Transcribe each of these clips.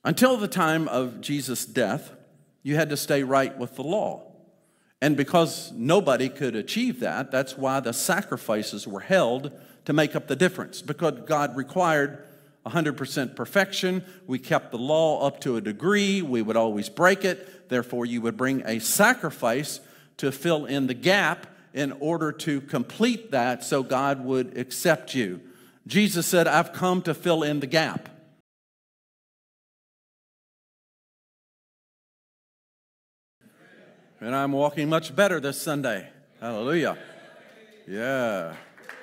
Until the time of Jesus' death, you had to stay right with the law. And because nobody could achieve that, that's why the sacrifices were held to make up the difference. Because God required 100% perfection. We kept the law up to a degree. We would always break it. Therefore, you would bring a sacrifice to fill in the gap in order to complete that so God would accept you. Jesus said, I've come to fill in the gap. And I'm walking much better this Sunday. Hallelujah. Yeah.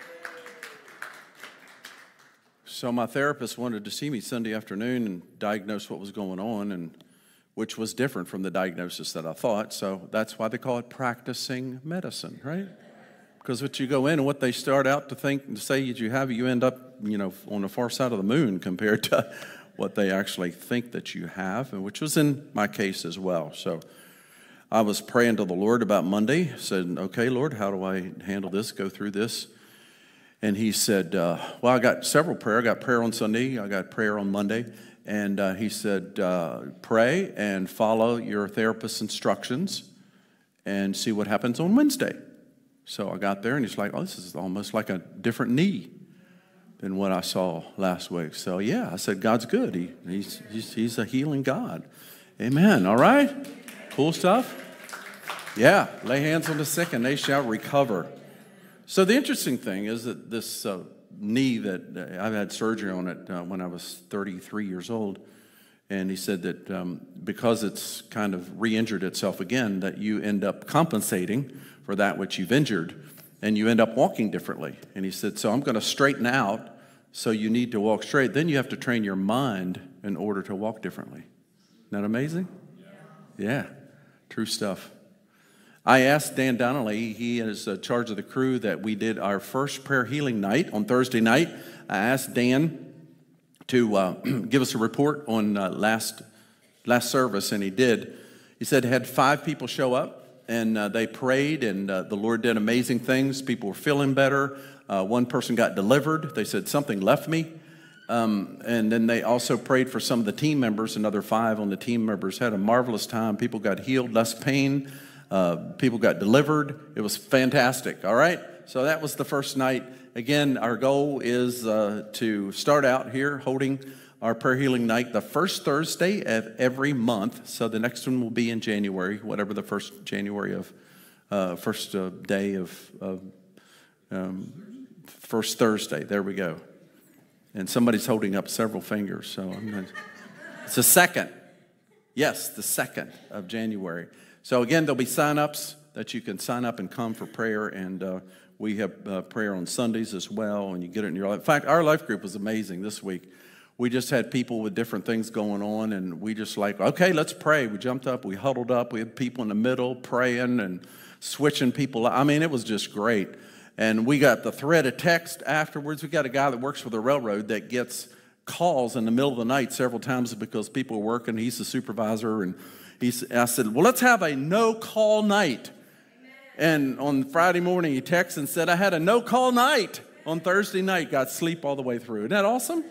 So my therapist wanted to see me Sunday afternoon and diagnose what was going on, and which was different from the diagnosis that I thought. So that's why they call it practicing medicine, right? Because what you go in and what they start out to think and say that you have, you end up, on the far side of the moon compared to what they actually think that you have, and which was in my case as well. So I was praying to the Lord about Monday, said, okay, Lord, how do I handle this, go through this? And he said, well, I got several prayer. I got prayer on Sunday. I got prayer on Monday. And he said, pray and follow your therapist's instructions and see what happens on Wednesday. So I got there, and he's like, oh, this is almost like a different knee than what I saw last week. So, yeah, I said, God's good. He's a healing God. Amen. All right? Cool stuff? Yeah. Lay hands on the sick, and they shall recover. So the interesting thing is that this knee that I've had surgery on it when I was 33 years old, and he said that because it's kind of re-injured itself again, that you end up compensating for that which you've injured, and you end up walking differently. And he said, so I'm going to straighten out, so you need to walk straight. Then you have to train your mind in order to walk differently. Isn't that amazing? Yeah, true stuff. I asked Dan Donnelly, he is in charge of the crew, that we did our first prayer healing night on Thursday night. I asked Dan to give us a report on last service, and he did. He said he had 5 people show up, and they prayed, and the Lord did amazing things. People were feeling better. One person got delivered. They said, something left me. And then they also prayed for some of the team members. Another 5 on the team members had a marvelous time. People got healed, less pain. People got delivered. It was fantastic, all right? So that was the first night. Again, our goal is to start out here holding our prayer healing night the first Thursday of every month. So the next one will be in January, whatever the first January of, first day of first Thursday. There we go. And somebody's holding up several fingers, so it's the 2nd. Yes, the 2nd of January. So again, there'll be sign-ups that you can sign up and come for prayer, and we have prayer on Sundays as well, and you get it in your life. In fact, our life group was amazing this week. We just had people with different things going on, and we just like, okay, let's pray. We jumped up, we huddled up, we had people in the middle praying and switching people. I mean, it was just great. And we got the thread of text afterwards. We got a guy that works for the railroad that gets calls in the middle of the night several times because people are working. He's the supervisor, and I said, well, let's have a no-call night. And on Friday morning, he texted and said, I had a no-call night on Thursday night. Got sleep all the way through. Isn't that awesome?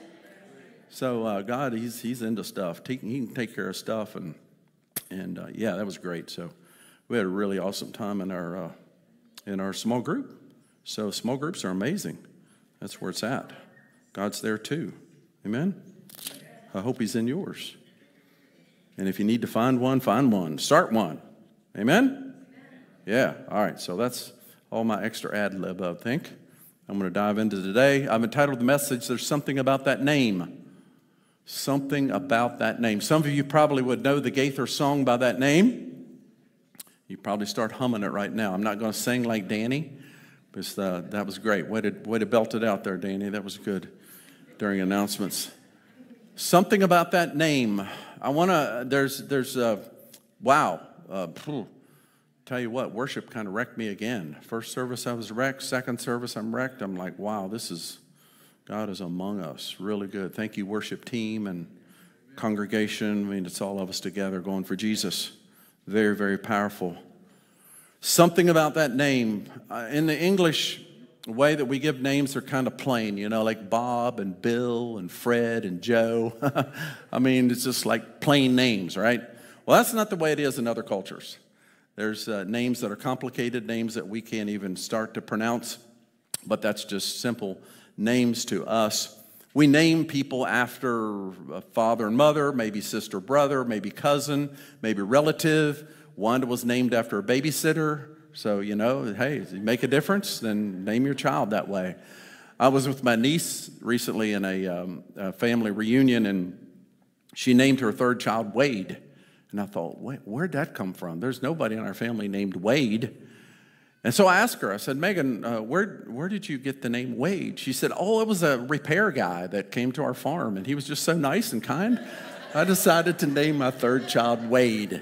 So God, he's into stuff. He can take care of stuff, and yeah, that was great. So we had a really awesome time in our small group. So small groups are amazing. That's where it's at. God's there too. Amen? I hope he's in yours. And if you need to find one, start one. Amen? Yeah, all right. So that's all my extra ad lib, I think. I'm going to dive into today. I've entitled the message, There's Something About That Name. Something about that name. Some of you probably would know the Gaither song by that name. You probably start humming it right now. I'm not going to sing like Danny, but that was great. Way to belt it out there, Danny. That was good during announcements. Something about that name. I want to, wow. Tell you what, worship kind of wrecked me again. First service I was wrecked. Second service I'm wrecked. I'm like, wow, God is among us. Really good. Thank you, worship team and congregation. I mean, it's all of us together going for Jesus. Very, very powerful. Something about that name. In the English the way that we give names are kind of plain, like Bob and Bill and Fred and Joe. I mean, it's just like plain names, right? Well, that's not the way it is in other cultures. There's names that are complicated, names that we can't even start to pronounce, but that's just simple names to us. We name people after a father and mother, maybe sister, brother, maybe cousin, maybe relative. Wanda was named after a babysitter. So, hey, if you make a difference, then name your child that way. I was with my niece recently in a family reunion, and she named her third child Wade. And I thought, where'd that come from? There's nobody in our family named Wade. And so I asked her, I said, Megan, where did you get the name Wade? She said, oh, it was a repair guy that came to our farm, and he was just so nice and kind. I decided to name my third child Wade.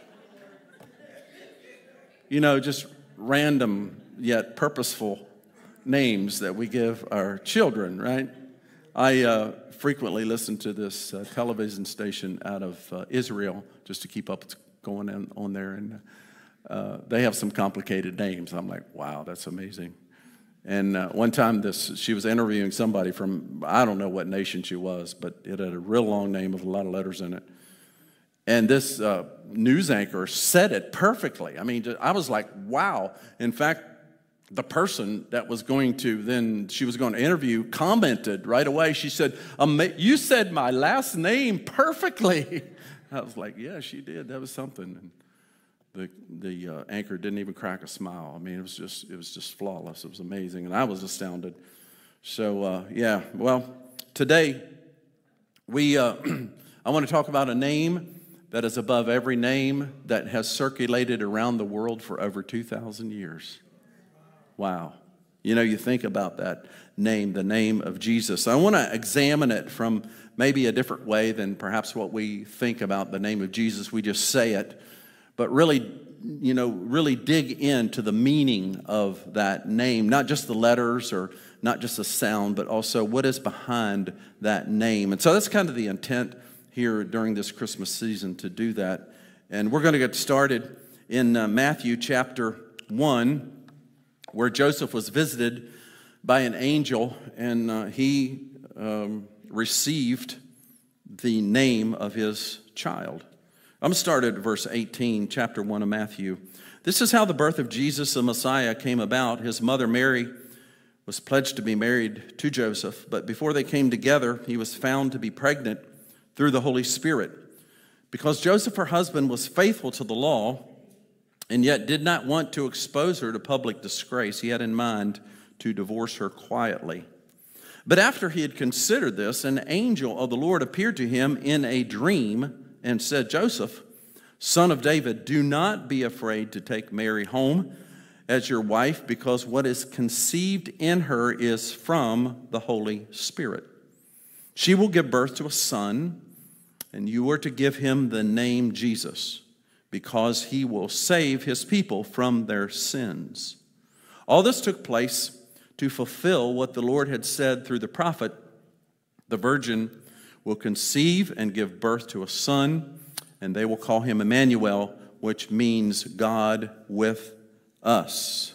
Just random yet purposeful names that we give our children, right? I frequently listen to this television station out of Israel just to keep up what's going on there, and they have some complicated names. I'm like, wow, that's amazing. And one time she was interviewing somebody from, I don't know what nation she was, but it had a real long name with a lot of letters in it. And this news anchor said it perfectly. I mean, I was like, wow. In fact, the person that was she was going to interview commented right away. She said, you said my last name perfectly. I was like, yeah, she did. That was something. And the anchor didn't even crack a smile. I mean, it was just flawless. It was amazing. And I was astounded. So, today I want to talk about a name that is above every name that has circulated around the world for over 2,000 years. Wow. You think about that name, the name of Jesus. I want to examine it from maybe a different way than perhaps what we think about the name of Jesus. We just say it, but really dig into the meaning of that name, not just the letters or not just the sound, but also what is behind that name. And so that's kind of the intent here during this Christmas season to do that. And we're going to get started in Matthew chapter 1, where Joseph was visited by an angel, and he received the name of his child. I'm going to start at verse 18, chapter 1 of Matthew. This is how the birth of Jesus, the Messiah, came about. His mother Mary was pledged to be married to Joseph, but before they came together, he was found to be pregnant through the Holy Spirit. Because Joseph, her husband, was faithful to the law and yet did not want to expose her to public disgrace, he had in mind to divorce her quietly. But after he had considered this, an angel of the Lord appeared to him in a dream and said, Joseph, son of David, do not be afraid to take Mary home as your wife, because what is conceived in her is from the Holy Spirit. She will give birth to a son, and you are to give him the name Jesus, because he will save his people from their sins. All this took place to fulfill what the Lord had said through the prophet, the virgin will conceive and give birth to a son, and they will call him Emmanuel, which means God with us.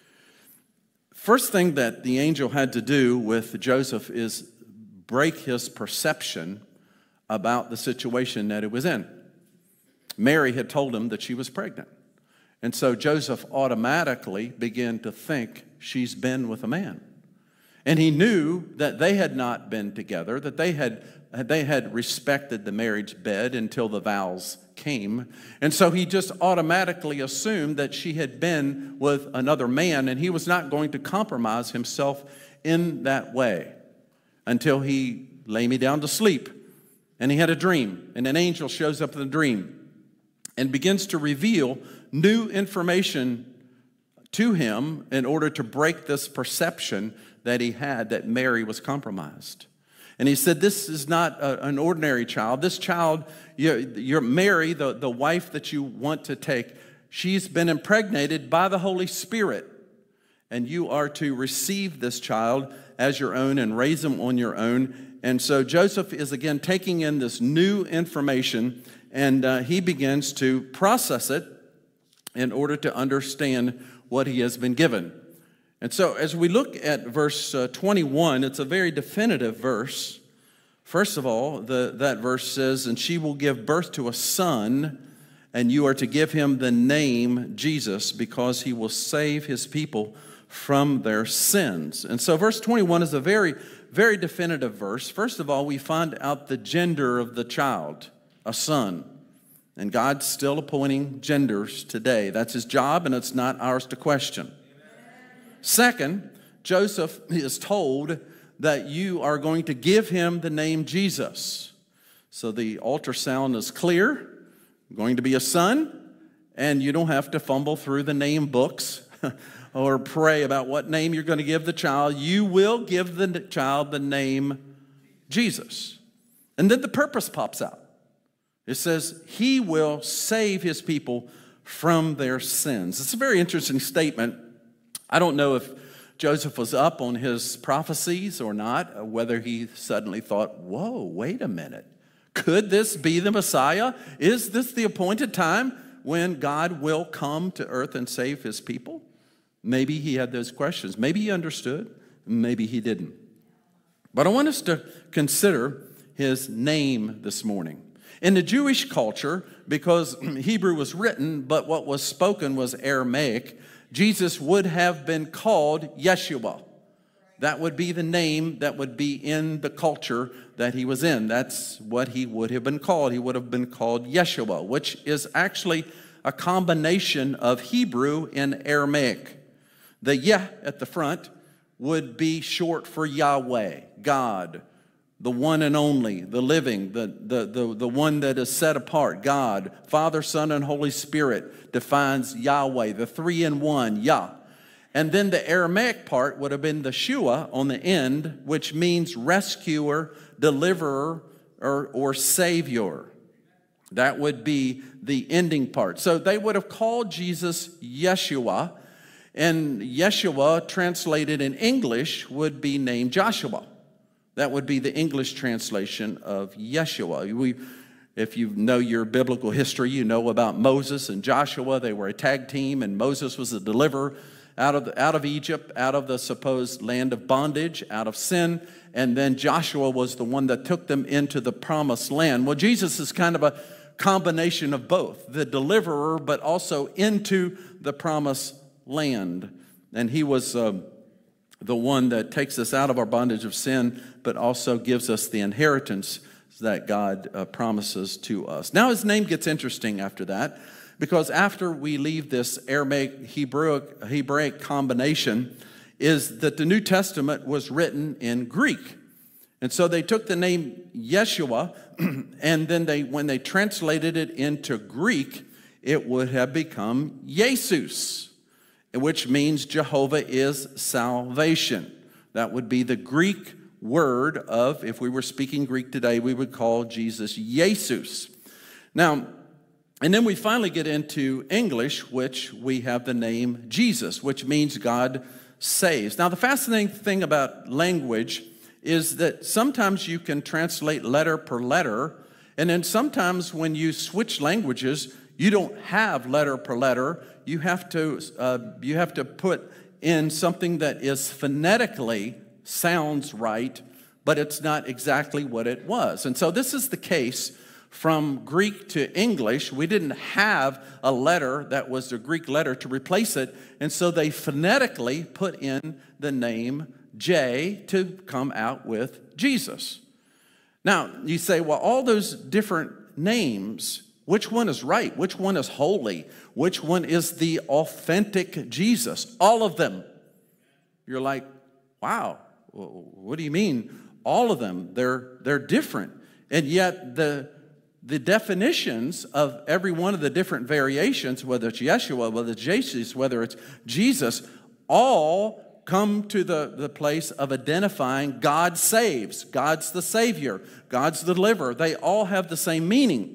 First thing that the angel had to do with Joseph is break his perception about the situation that it was in. Mary had told him that she was pregnant. And so Joseph automatically began to think she's been with a man. And he knew that they had not been together, that they had respected the marriage bed until the vows came. And so he just automatically assumed that she had been with another man, and he was not going to compromise himself in that way until he lay me down to sleep. And he had a dream, and an angel shows up in the dream and begins to reveal new information to him in order to break this perception that he had that Mary was compromised. And he said, this is not an ordinary child. This child, you're Mary, the wife that you want to take, she's been impregnated by the Holy Spirit. And you are to receive this child as your own and raise him on your own. And so Joseph is again taking in this new information, and he begins to process it in order to understand what he has been given. And so as we look at verse 21, it's a very definitive verse. First of all, that verse says, "And she will give birth to a son, and you are to give him the name Jesus, because he will save his people from their sins." And so verse 21 is a very, very definitive verse. First of all, we find out the gender of the child, a son. And God's still appointing genders today. That's his job, and it's not ours to question. Second, Joseph is told that you are going to give him the name Jesus. So the ultrasound is clear, going to be a son, and you don't have to fumble through the name books or pray about what name you're going to give the child. You will give the child the name Jesus. And then the purpose pops out. It says, he will save his people from their sins. It's a very interesting statement. I don't know if Joseph was up on his prophecies or not, whether he suddenly thought, whoa, wait a minute. Could this be the Messiah? Is this the appointed time when God will come to earth and save his people? Maybe he had those questions. Maybe he understood. Maybe he didn't. But I want us to consider his name this morning. In the Jewish culture, because Hebrew was written, but what was spoken was Aramaic, Jesus would have been called Yeshua. That would be the name that would be in the culture that he was in. That's what he would have been called. He would have been called Yeshua, which is actually a combination of Hebrew and Aramaic. The Yeh at the front would be short for Yahweh, God, the one and only, the living, the one that is set apart, God, Father, Son, and Holy Spirit defines Yahweh, the three in one, Yah. And then the Aramaic part would have been the Shua on the end, which means rescuer, deliverer, or savior. That would be the ending part. So they would have called Jesus Yeshua, and Yeshua translated in English would be named Joshua. That would be the English translation of Yeshua. If you know your biblical history, you know about Moses and Joshua. They were a tag team, and Moses was the deliverer out of Egypt, out of the supposed land of bondage, out of sin. And then Joshua was the one that took them into the promised land. Well, Jesus is kind of a combination of both, the deliverer, but also into the promised land. And he was the one that takes us out of our bondage of sin, but also gives us the inheritance that God promises to us. Now his name gets interesting after that, because after we leave this Aramaic Hebraic combination, is that the New Testament was written in Greek. And so they took the name Yeshua, and then when they translated it into Greek, it would have become Jesus, which means Jehovah is salvation. That would be the Greek word of, if we were speaking Greek today, we would call Jesus Jesus. Now, and then we finally get into English, which we have the name Jesus, which means God saves. Now, the fascinating thing about language is that sometimes you can translate letter per letter, and then sometimes when you switch languages, you don't have letter per letter. You have to put in something that is phonetically sounds right, but it's not exactly what it was. And so this is the case from Greek to English. We didn't have a letter that was a Greek letter to replace it, and so they phonetically put in the name J to come out with Jesus. Now, you say, well, all those different names, which one is right? Which one is holy? Which one is the authentic Jesus? All of them. You're like, wow, what do you mean? All of them, they're different. And yet the definitions of every one of the different variations, whether it's Yeshua, whether it's Jesus, whether it's Jesus, all come to the place of identifying God saves. God's the Savior. God's the deliverer. They all have the same meaning.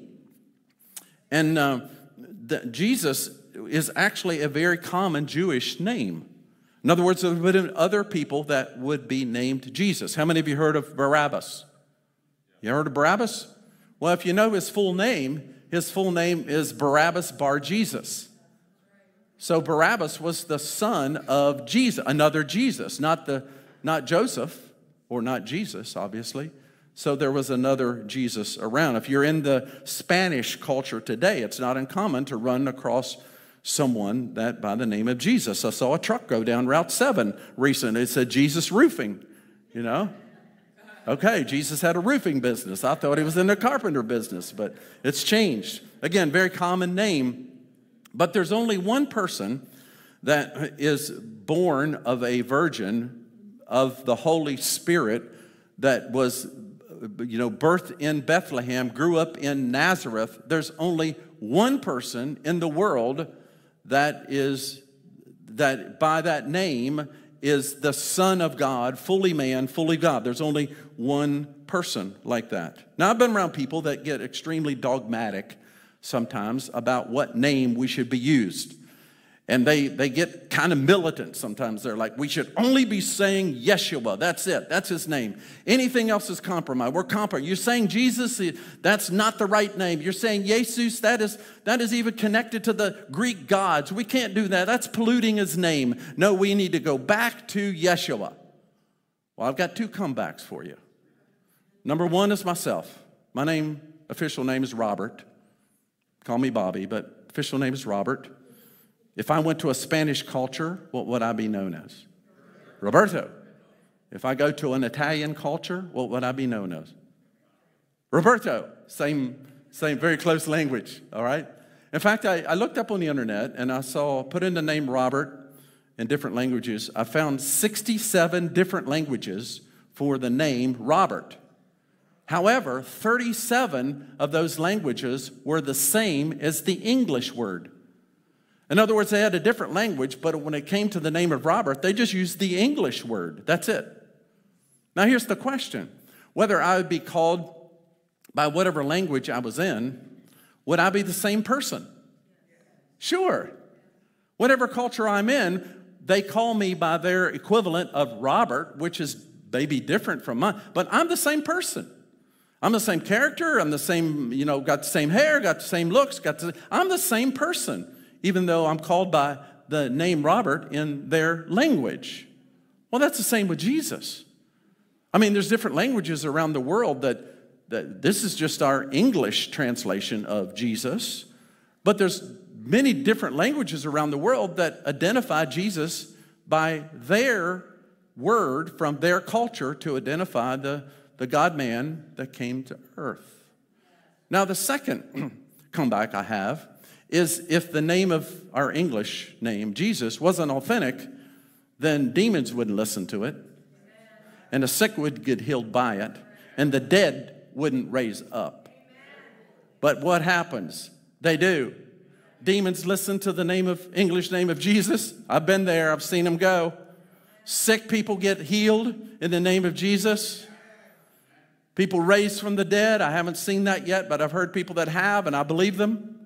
And Jesus is actually a very common Jewish name. In other words, there would have been other people that would be named Jesus. How many of you heard of Barabbas? You heard of Barabbas? Well, if you know his full name is Barabbas Bar Jesus. So Barabbas was the son of Jesus, another Jesus, not Joseph or not Jesus, obviously. So there was another Jesus around. If you're in the Spanish culture today, it's not uncommon to run across someone that by the name of Jesus. I saw a truck go down Route 7 recently. It said Jesus Roofing, you know. Okay, Jesus had a roofing business. I thought he was in the carpenter business, but it's changed. Again, very common name. But there's only one person that is born of a virgin of the Holy Spirit that was, birthed in Bethlehem, grew up in Nazareth. There's only one person in the world that by that name is the Son of God, fully man, fully God. There's only one person like that. Now, I've been around people that get extremely dogmatic sometimes about what name we should be used. And they get kind of militant sometimes. They're like, we should only be saying Yeshua. That's it. That's his name. Anything else is compromise. We're compromised. You're saying Jesus, that's not the right name. You're saying Jesus, that is even connected to the Greek gods. We can't do that. That's polluting his name. No, we need to go back to Yeshua. Well, I've got two comebacks for you. Number one is myself. My official name is Robert. Call me Bobby, but official name is Robert. If I went to a Spanish culture, what would I be known as? Roberto. If I go to an Italian culture, what would I be known as? Roberto. Same, very close language, all right? In fact, I looked up on the internet and I put in the name Robert in different languages. I found 67 different languages for the name Robert. However, 37 of those languages were the same as the English word. In other words, they had a different language, but when it came to the name of Robert, they just used the English word. That's it. Now, here's the question. Whether I would be called by whatever language I was in, would I be the same person? Sure. Whatever culture I'm in, they call me by their equivalent of Robert, which is maybe different from mine, but I'm the same person. I'm the same character. I'm the same, got the same hair, got the same looks, I'm the same person, even though I'm called by the name Robert in their language. Well, that's the same with Jesus. I mean, there's different languages around the world that this is just our English translation of Jesus, but there's many different languages around the world that identify Jesus by their word from their culture to identify the God-man that came to earth. Now, the second comeback I have is if the name of our English name, Jesus, wasn't authentic, then demons wouldn't listen to it, and the sick would get healed by it, and the dead wouldn't raise up. But what happens? They do. Demons listen to the English name of Jesus. I've been there. I've seen them go. Sick people get healed in the name of Jesus. People raised from the dead. I haven't seen that yet, but I've heard people that have, and I believe them.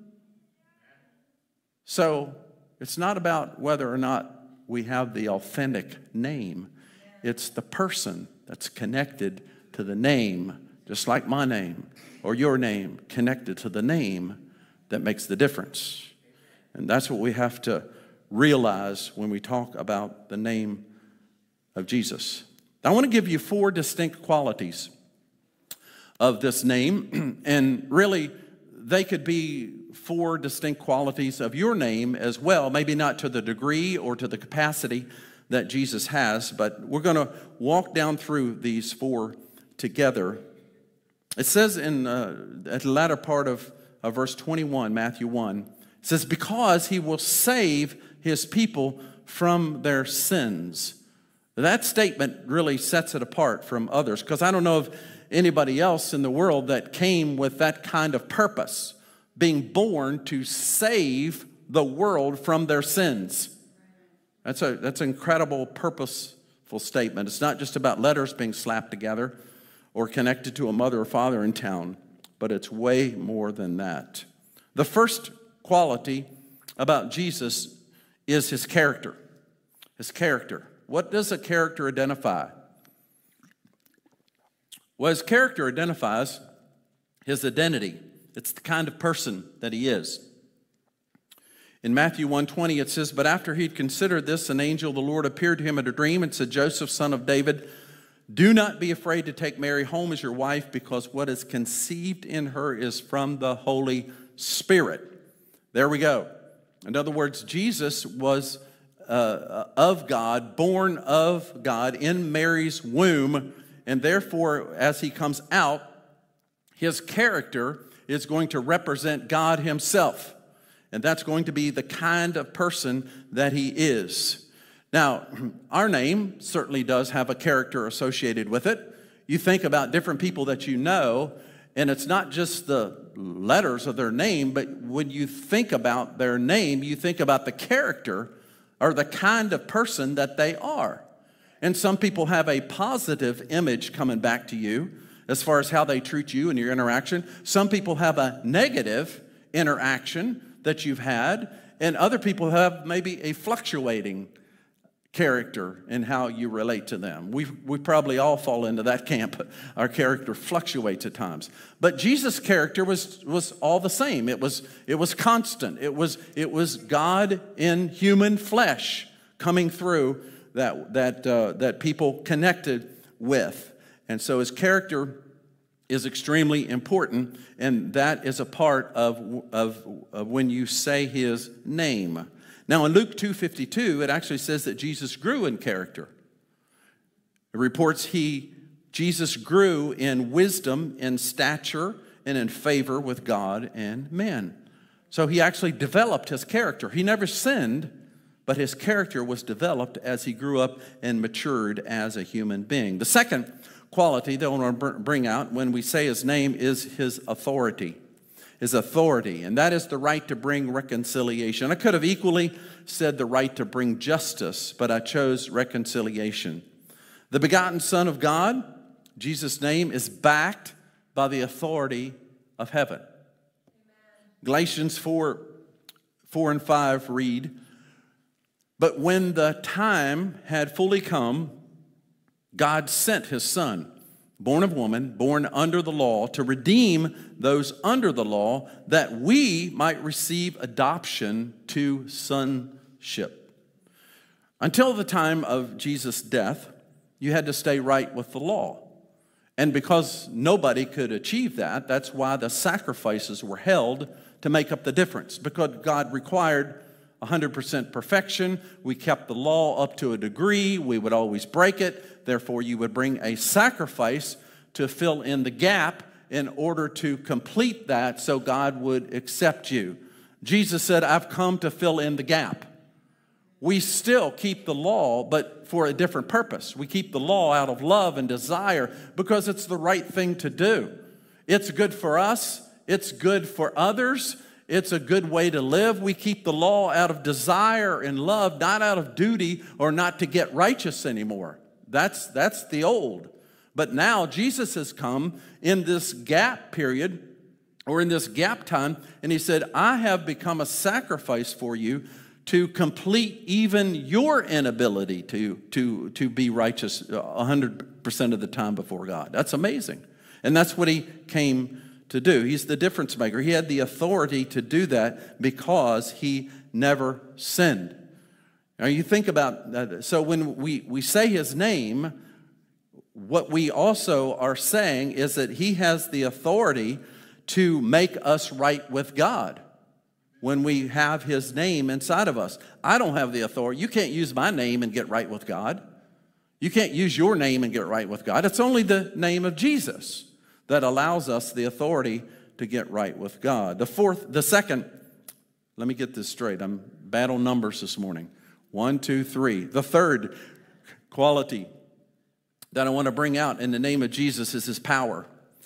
So it's not about whether or not we have the authentic name. It's the person that's connected to the name, just like my name or your name, connected to the name that makes the difference. And that's what we have to realize when we talk about the name of Jesus. I want to give you 4 distinct qualities of this name, and really they could be 4 distinct qualities of your name as well, maybe not to the degree or to the capacity that Jesus has, but we're going to walk down through these 4 together. It says at the latter part of verse 21, Matthew 1, it says, because he will save his people from their sins. That statement really sets it apart from others, because I don't know of anybody else in the world that came with that kind of purpose, being born to save the world from their sins. That's an incredible, purposeful statement. It's not just about letters being slapped together or connected to a mother or father in town, but it's way more than that. The first quality about Jesus is his character. His character. What does a character identify? Well, his character identifies his identity. It's the kind of person that he is. In Matthew 1:20, it says, "But after he'd considered this, an angel of the Lord appeared to him in a dream and said, 'Joseph, son of David, do not be afraid to take Mary home as your wife, because what is conceived in her is from the Holy Spirit.'" There we go. In other words, Jesus was of God, born of God in Mary's womb, and therefore, as he comes out, his character is going to represent God himself. And that's going to be the kind of person that he is. Now, our name certainly does have a character associated with it. You think about different people that you know, and it's not just the letters of their name, but when you think about their name, you think about the character or the kind of person that they are. And some people have a positive image coming back to you as far as how they treat you and your interaction. Some people have a negative interaction that you've had, and other people have maybe a fluctuating character in how you relate to them. We probably all fall into that camp. Our character fluctuates at times. But Jesus' character was all the same. It was constant. It was God in human flesh coming through that people connected with. And so his character is extremely important, and that is a part of when you say his name. Now, in Luke 2:52, it actually says that Jesus grew in character. It reports Jesus grew in wisdom, in stature, and in favor with God and men. So he actually developed his character. He never sinned, but his character was developed as he grew up and matured as a human being. The second quality that I want to bring out when we say his name is his authority. His authority, and that is the right to bring reconciliation. I could have equally said the right to bring justice, but I chose reconciliation. The begotten Son of God, Jesus' name, is backed by the authority of heaven. Amen. Galatians 4:4-5 read, "But when the time had fully come, God sent his Son, born of woman, born under the law, to redeem those under the law, that we might receive adoption to sonship." Until the time of Jesus' death, you had to stay right with the law. And because nobody could achieve that, that's why the sacrifices were held to make up the difference. Because God required 100% perfection. We kept the law up to a degree. We would always break it. Therefore, you would bring a sacrifice to fill in the gap in order to complete that so God would accept you. Jesus said, "I've come to fill in the gap." We still keep the law, but for a different purpose. We keep the law out of love and desire because it's the right thing to do. It's good for us. It's good for others. It's a good way to live. We keep the law out of desire and love, not out of duty or not to get righteous anymore. That's the old. But now Jesus has come in this gap period or in this gap time, and he said, "I have become a sacrifice for you to complete even your inability to be righteous 100% of the time before God." That's amazing. And that's what he came to do. He's the difference maker. He had the authority to do that because he never sinned. Now you think about that. So when we say his name, what we also are saying is that he has the authority to make us right with God when we have his name inside of us. I don't have the authority. You can't use my name and get right with God. You can't use your name and get right with God. It's only the name of Jesus that allows us the authority to get right with God. The second, let me get this straight. I'm bad on numbers this morning. 1, 2, 3. The third quality that I want to bring out in the name of Jesus is his power.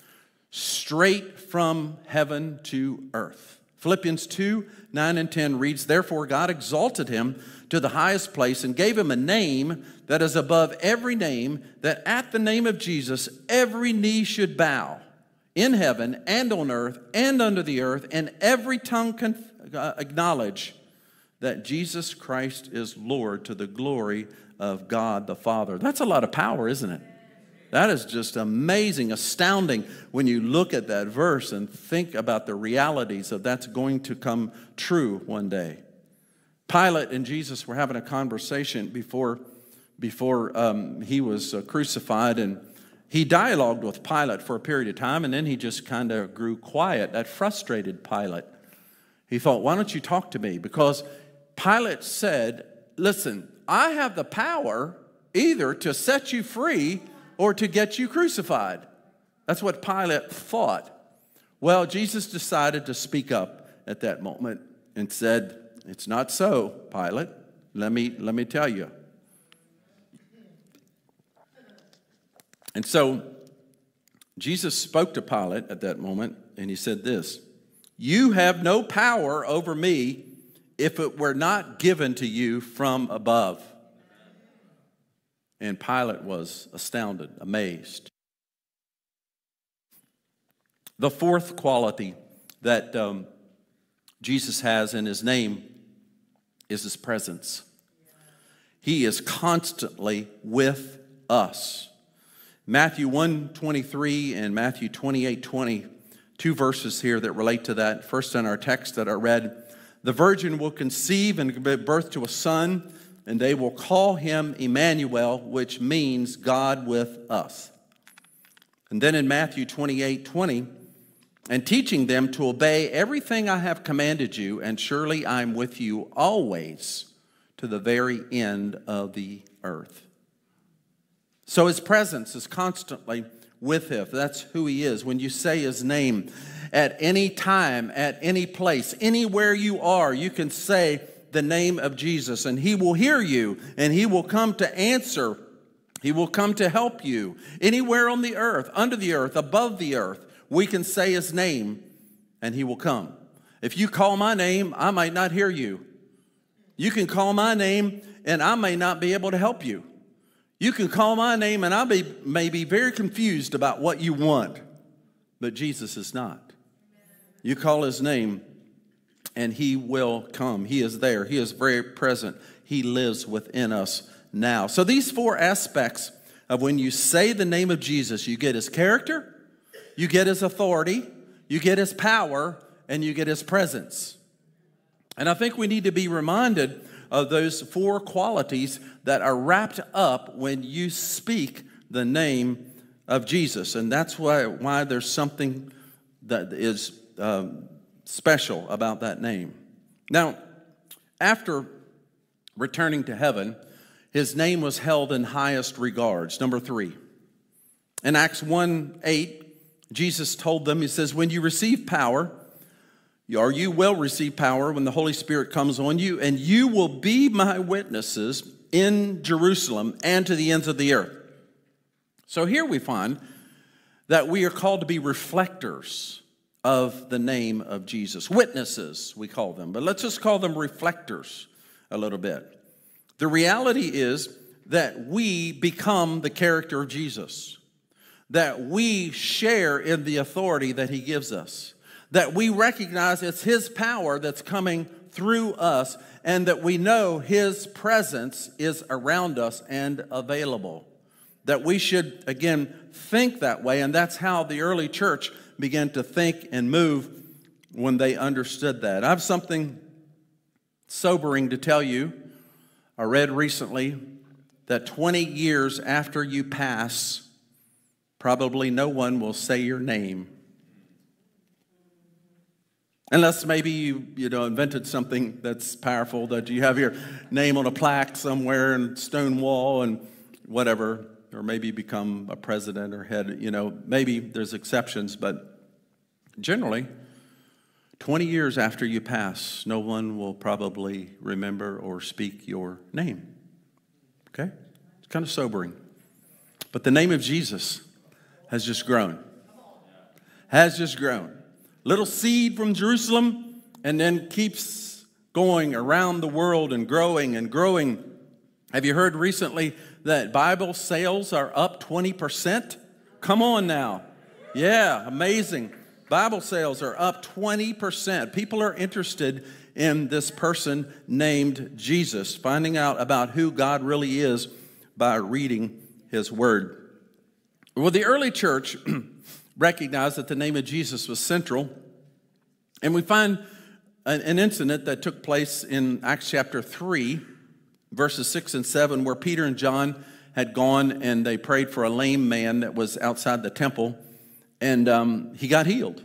Straight from heaven to earth. Philippians 2:9-10 reads, "Therefore God exalted him to the highest place and gave him a name that is above every name, that at the name of Jesus every knee should bow, in heaven and on earth and under the earth, and every tongue acknowledge that Jesus Christ is Lord, to the glory of God the Father." That's a lot of power, isn't it? That is just amazing, astounding when you look at that verse and think about the realities of that's going to come true one day. Pilate and Jesus were having a conversation before he was crucified, and he dialogued with Pilate for a period of time, and then he just kind of grew quiet. That frustrated Pilate. He thought, why don't you talk to me? Because Pilate said, listen, I have the power either to set you free or to get you crucified. That's what Pilate thought. Well, Jesus decided to speak up at that moment and said, it's not so, Pilate. Let me tell you. And so Jesus spoke to Pilate at that moment, and he said this, you have no power over me if it were not given to you from above. And Pilate was astounded, amazed. The fourth quality that Jesus has in his name is his presence. He is constantly with us. Matthew 1:23 and Matthew 28:20, two verses here that relate to that. First in our text that I read, the virgin will conceive and give birth to a son, and they will call him Emmanuel, which means God with us. And then in Matthew 28:20, and teaching them to obey everything I have commanded you, and surely I'm with you always to the very end of the earth. So his presence is constantly with him. That's who he is. When you say his name, at any time, at any place, anywhere you are, you can say the name of Jesus, and he will hear you, and he will come to answer. He will come to help you. Anywhere on the earth, under the earth, above the earth, we can say his name, and he will come. If you call my name, I might not hear you. You can call my name, and I may not be able to help you. You can call my name, and I may be very confused about what you want, but Jesus is not. You call his name, and he will come. He is there. He is very present. He lives within us now. So these four aspects of when you say the name of Jesus, you get his character, you get his authority, you get his power, and you get his presence. And I think we need to be reminded of those four qualities that are wrapped up when you speak the name of Jesus. And that's why there's something that is special about that name. Now, after returning to heaven, his name was held in highest regards. Number 3. In Acts 1:8, Jesus told them, he says, when you receive power, or you will receive power when the Holy Spirit comes on you, and you will be my witnesses in Jerusalem and to the ends of the earth. So here we find that we are called to be reflectors of the name of Jesus. Witnesses, we call them, but let's just call them reflectors a little bit. The reality is that we become the character of Jesus, that we share in the authority that he gives us, that we recognize it's his power that's coming through us, and that we know his presence is around us and available. That we should, again, think that way, and that's how the early church began to think and move when they understood that. I have something sobering to tell you. I read recently that 20 years after you pass, probably no one will say your name. Unless maybe you invented something that's powerful, that you have your name on a plaque somewhere and stone wall and whatever, or maybe become a president or head, maybe there's exceptions, but generally, 20 years after you pass, no one will probably remember or speak your name. Okay? It's kind of sobering. But the name of Jesus has just grown. Has just grown. Little seed from Jerusalem, and then keeps going around the world and growing and growing. Have you heard recently that Bible sales are up 20%? Come on now. Yeah, amazing. Bible sales are up 20%. People are interested in this person named Jesus, finding out about who God really is by reading his word. Well, the early church recognized that the name of Jesus was central. And we find an incident that took place in Acts chapter 3, verses 6 and 7, where Peter and John had gone and they prayed for a lame man that was outside the temple, and he got healed.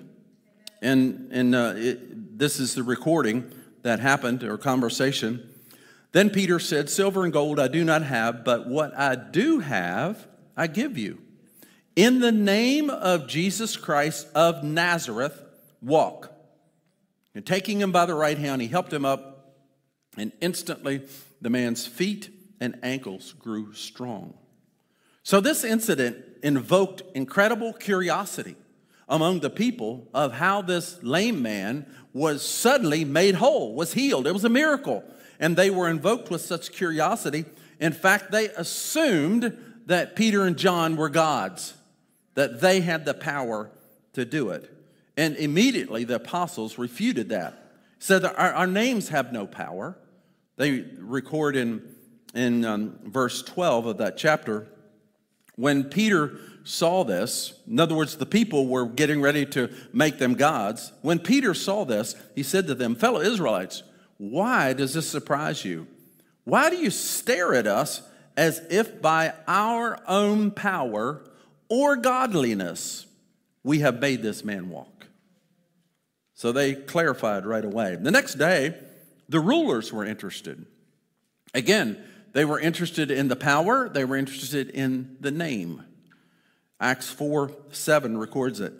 This is the recording that happened, or conversation. Then Peter said, "Silver and gold I do not have, but what I do have I give you. In the name of Jesus Christ of Nazareth, walk." And taking him by the right hand, he helped him up, and instantly the man's feet and ankles grew strong. So this incident invoked incredible curiosity among the people of how this lame man was suddenly made whole, was healed. It was a miracle. And they were invoked with such curiosity. In fact, they assumed that Peter and John were gods, that they had the power to do it. And immediately the apostles refuted that. Said that our names have no power. They record in verse 12 of that chapter, when Peter saw this, in other words, the people were getting ready to make them gods. When Peter saw this, he said to them, "Fellow Israelites, why does this surprise you? Why do you stare at us as if by our own power or godliness we have made this man walk?" So they clarified right away. The next day, the rulers were interested. Again, they were interested in the power. They were interested in the name. Acts 4:7 records it. It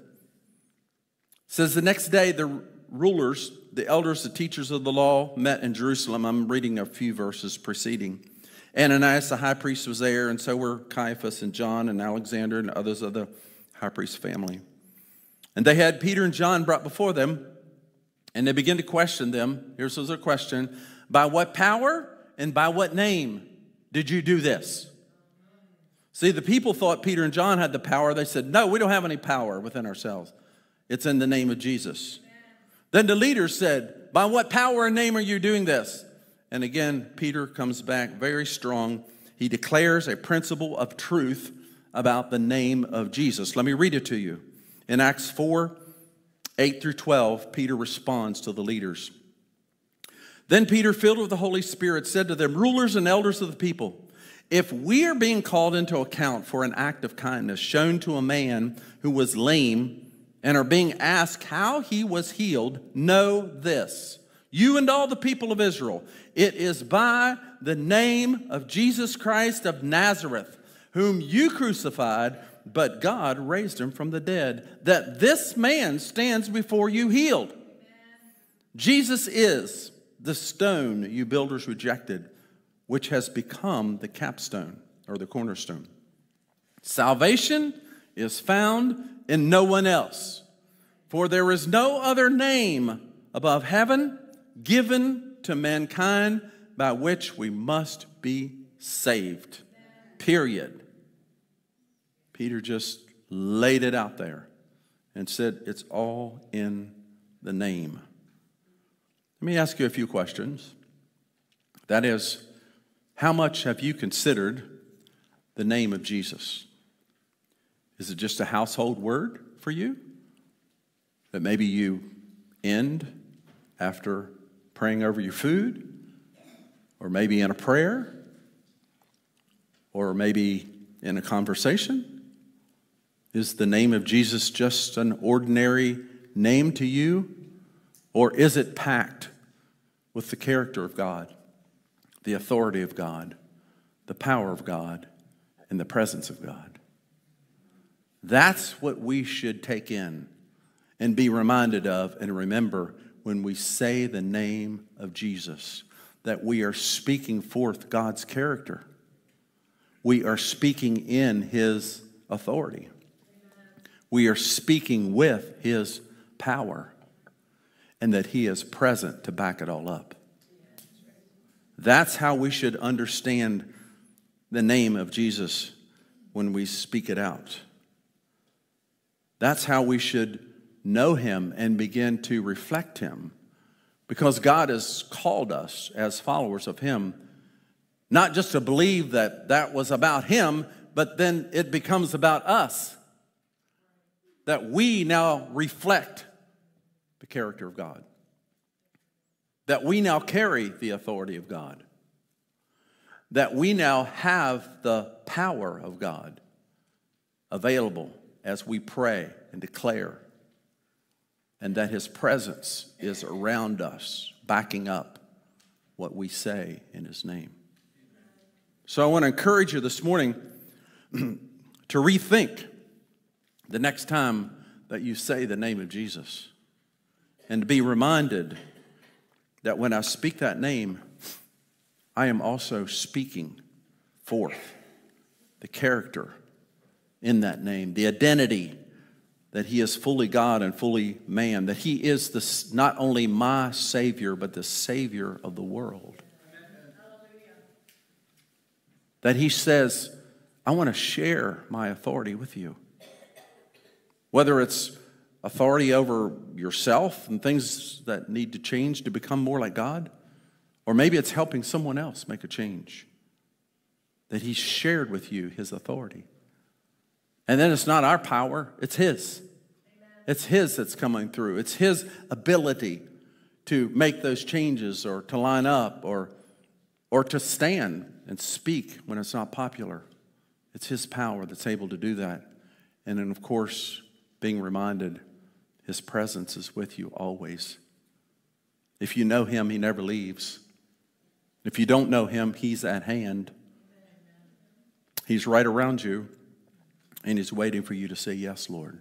says, "The next day the rulers, the elders, the teachers of the law met in Jerusalem." I'm reading a few verses preceding. "Ananias the high priest was there, and so were Caiaphas and John and Alexander and others of the high priest family. And they had Peter and John brought before them, and they began to question them." Here's their question: "By what power and by what name did you do this?" See, the people thought Peter and John had the power. They said, "No, we don't have any power within ourselves. It's in the name of Jesus." Then the leaders said, "By what power and name are you doing this?" And again, Peter comes back very strong. He declares a principle of truth about the name of Jesus. Let me read it to you. In Acts 4:8 through 12, Peter responds to the leaders. "Then Peter, filled with the Holy Spirit, said to them, 'Rulers and elders of the people, if we are being called into account for an act of kindness shown to a man who was lame and are being asked how he was healed, know this, you and all the people of Israel, it is by the name of Jesus Christ of Nazareth, whom you crucified, but God raised him from the dead, that this man stands before you healed. Jesus is the stone you builders rejected, which has become the capstone," or the cornerstone. "Salvation is found in no one else, for there is no other name above heaven given to mankind by which we must be saved." Period. Peter just laid it out there and said it's all in the name. Let me ask you a few questions. That is, how much have you considered the name of Jesus? Is it just a household word for you that maybe you end after praying over your food, or maybe in a prayer, or maybe in a conversation? Is the name of Jesus just an ordinary name to you, or is it packed with the character of God, the authority of God, the power of God, and the presence of God? That's what we should take in and be reminded of and remember when we say the name of Jesus, that we are speaking forth God's character. We are speaking in his authority. We are speaking with his power, and that he is present to back it all up. That's how we should understand the name of Jesus when we speak it out. That's how we should know him and begin to reflect him, because God has called us as followers of him not just to believe that that was about him, but then it becomes about us, that we now reflect the character of God. that we now carry the authority of God, that we now have the power of God available as we pray and declare, and that His presence is around us, backing up what we say in His name. So I want to encourage you this morning to rethink the next time that you say the name of Jesus, and to be reminded that when I speak that name, I am also speaking forth the character in that name, the identity that He is fully God and fully man, that He is not only my Savior, but the Savior of the world. That He says, I want to share my authority with you. Whether it's authority over yourself and things that need to change to become more like God, or maybe it's helping someone else make a change, that He's shared with you His authority. And then it's not our power, it's His. Amen. It's His that's coming through. It's His ability to make those changes, or to line up, or to stand and speak when it's not popular. It's His power that's able to do that. And then, of course, being reminded His presence is with you always. If you know Him, He never leaves. If you don't know Him, He's at hand. He's right around you, and He's waiting for you to say, yes, Lord.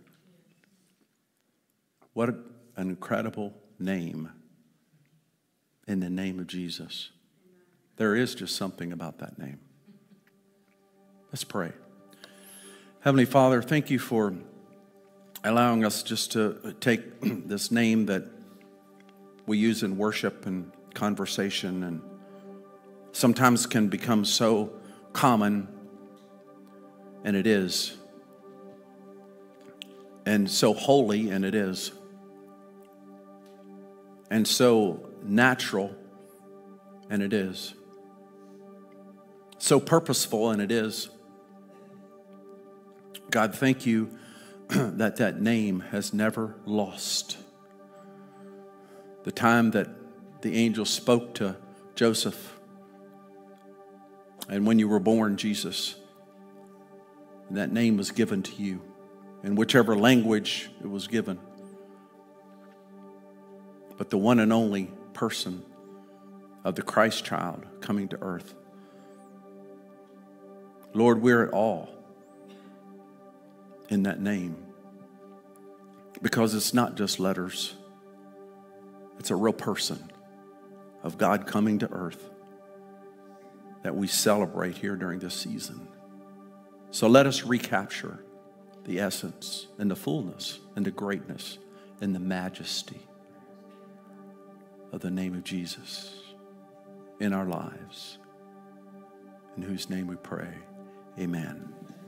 What an incredible name, in the name of Jesus. There is just something about that name. Let's pray. Heavenly Father, thank you for allowing us just to take this name that we use in worship and conversation, and sometimes can become so common, and it is, and so holy, and it is, and so natural, and it is, so purposeful, and it is. God, thank you that that name has never lost. The time that the angel spoke to Joseph, and when you were born, Jesus, and that name was given to you in whichever language it was given. But the one and only person of the Christ child coming to earth. Lord, we're at awe in that name, because it's not just letters. It's a real person of God coming to earth that we celebrate here during this season. So let us recapture the essence and the fullness and the greatness and the majesty of the name of Jesus in our lives, in whose name we pray. Amen.